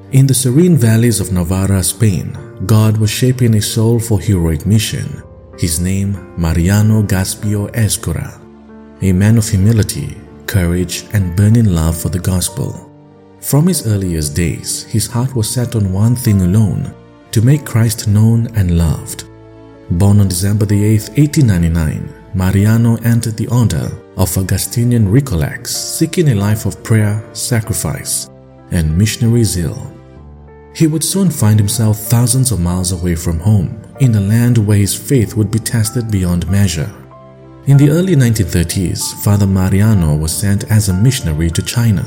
In the serene valleys of Navarra, Spain, God was shaping a soul for heroic mission. His name, Mariano Gaspio Ezcura, a man of humility, courage, and burning love for the gospel. From his earliest days, his heart was set on one thing alone: to make Christ known and loved. Born on December 8, 1899, Mariano entered the order of Augustinian Recollects, seeking a life of prayer, sacrifice, and missionary zeal. He would soon find himself thousands of miles away from home, in a land where his faith would be tested beyond measure. In the early 1930s, Father Mariano was sent as a missionary to China,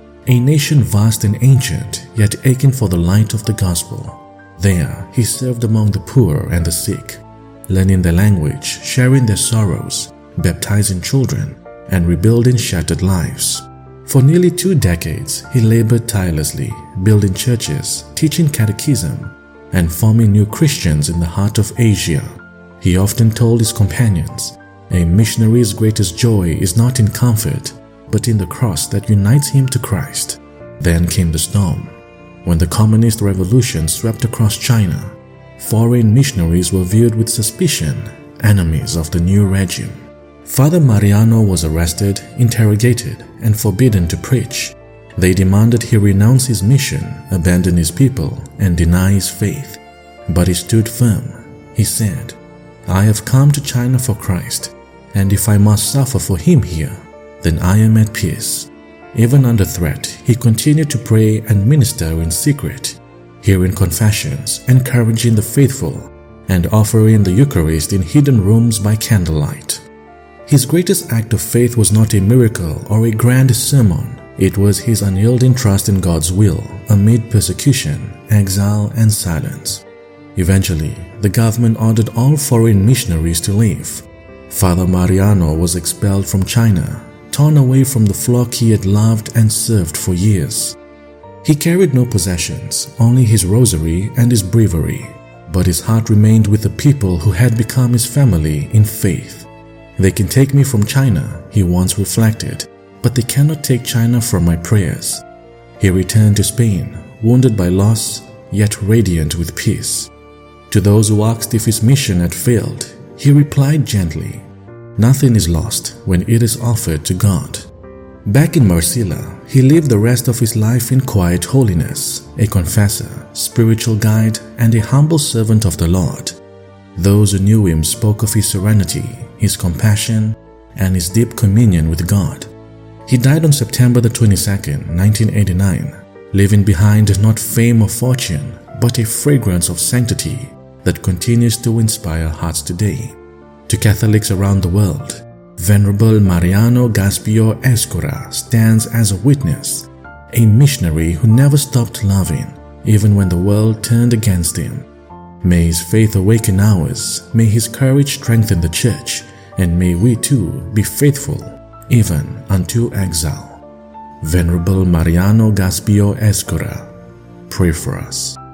a nation vast and ancient, yet aching for the light of the gospel. There, he served among the poor and the sick, learning their language, sharing their sorrows, baptizing children, and rebuilding shattered lives. For nearly 2 decades, he labored tirelessly, building churches, teaching catechism, and forming new Christians in the heart of Asia. He often told his companions, "A missionary's greatest joy is not in comfort, but in the cross that unites him to Christ." Then came the storm. When the Communist Revolution swept across China, foreign missionaries were viewed with suspicion, enemies of the new regime. Father Mariano was arrested, interrogated, and forbidden to preach. They demanded he renounce his mission, abandon his people, and deny his faith. But he stood firm. He said, "I have come to China for Christ, and if I must suffer for him here, then I am at peace." Even under threat, he continued to pray and minister in secret, hearing confessions, encouraging the faithful, and offering the Eucharist in hidden rooms by candlelight. His greatest act of faith was not a miracle or a grand sermon. It was his unyielding trust in God's will amid persecution, exile, and silence. Eventually, the government ordered all foreign missionaries to leave. Father Mariano was expelled from China, torn away from the flock he had loved and served for years. He carried no possessions, only his rosary and his breviary, but his heart remained with the people who had become his family in faith. "They can take me from China," he once reflected, "but they cannot take China from my prayers." He returned to Spain, wounded by loss, yet radiant with peace. To those who asked if his mission had failed, he replied gently, "Nothing is lost when it is offered to God." Back in Marcilla, he lived the rest of his life in quiet holiness, a confessor, spiritual guide, and a humble servant of the Lord. Those who knew him spoke of his serenity, his compassion, and his deep communion with God. He died on September 22, 1989, leaving behind not fame or fortune, but a fragrance of sanctity that continues to inspire hearts today. To Catholics around the world, Venerable Mariano Gaspio Ezcura stands as a witness, a missionary who never stopped loving, even when the world turned against him. May his faith awaken ours, may his courage strengthen the church, and may we too be faithful even unto exile. Venerable Mariano Gaspio Ezcura, pray for us.